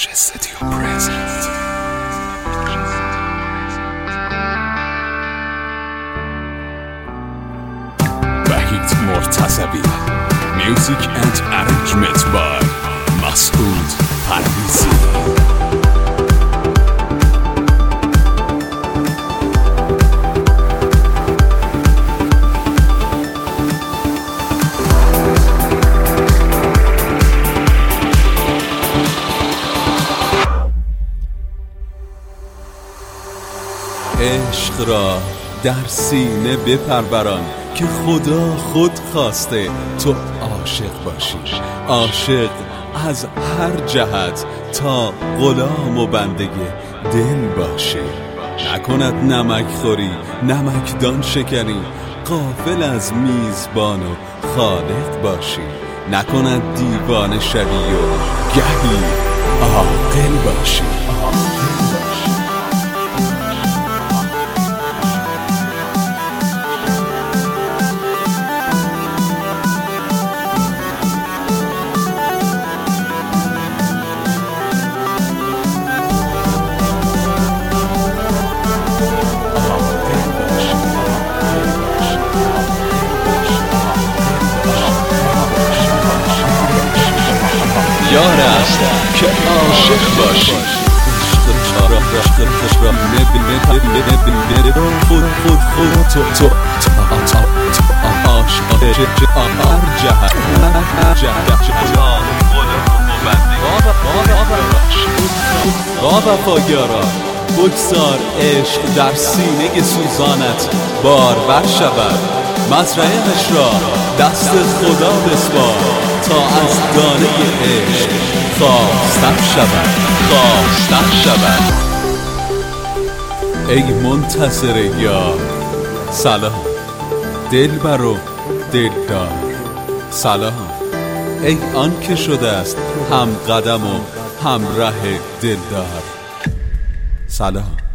Mirage Studio present. وحید مرتضوی. Music and arrangement by مسعود پرویزی. عشق را در سینه بپروران که خدا خود خواسته تو عاشق باشی، عاشق از هر جهت تا غلام و بنده دل باشی. نکند نمک خوری نمکدان شکنی، غافل از میزبان و خالق باشی. نکند دیوانه شوی و گهی عاقل باشی. یار است که عاشق باشی، عشق را خود تو عاشق هر جهت با وفاگارا بگذار عشق در سینه سوزانت بارور شود. مزرعه‌اش را دست خدا بسپار تا از دانه عشق خواستن شود. ای منتظر یار سلام، دلبر و دلدار سلام. ای آن که شده است هم قدم و هم ره دلدار سلام.